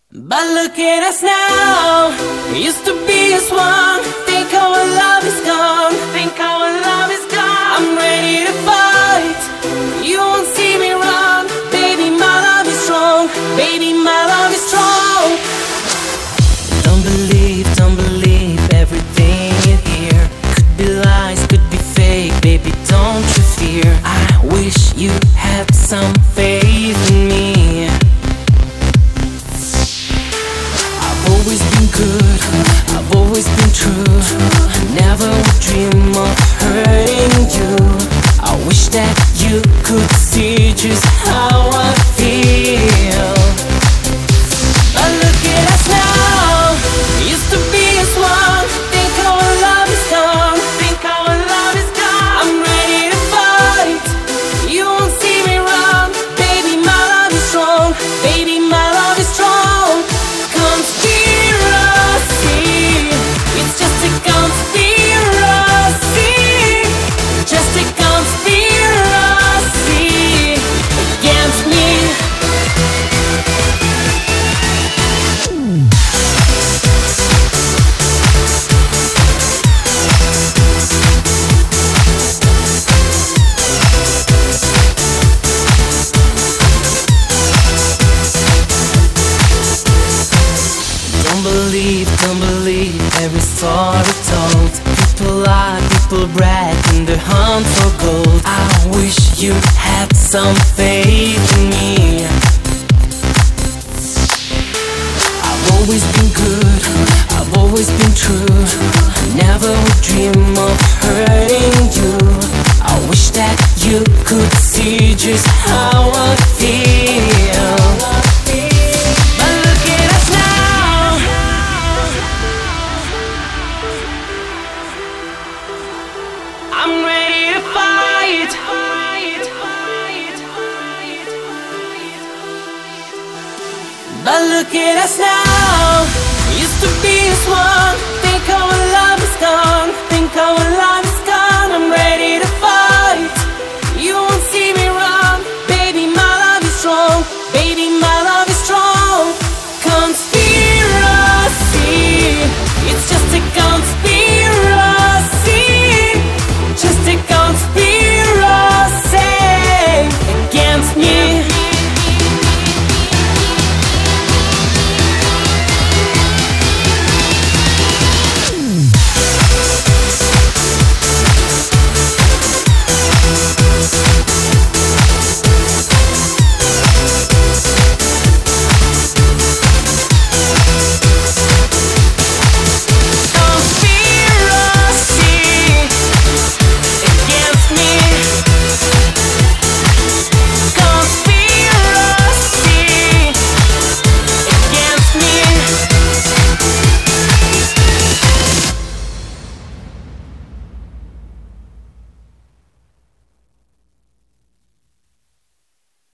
But look at us now. We used to be as one. Think our love is gone. Think our love is gone. I'm ready to fight. You won't see me run. Baby, my love is strong. Baby, my love is strong. Don't believe everything you hear. Could be lies, could be fake. Baby, don't you fear. I wish you had some faith in me. I've always been good, I've always been true. I never would dream of hurting you. I wish that you could see just how I feel. But look at us now. We used to be as one. Think our love is gone. Think our love is gone. I'm ready to fight. You won't see me run. Baby, my love is strong. Baby, my love is strong. Conspiracy. It's just a conspiracy. Just a conspiracy against me. Don't believe every story told. People lie, people brag in the hunt for gold. I wish you had some faith in me. I've always been good, I've always been true. I never would dream of hurting you. I wish that you could see just how I feel. But look at us now. I'm ready to fight. But look at us now. We used to be as one. Think our love is gone. Think our love is gone. I'm ready to fight.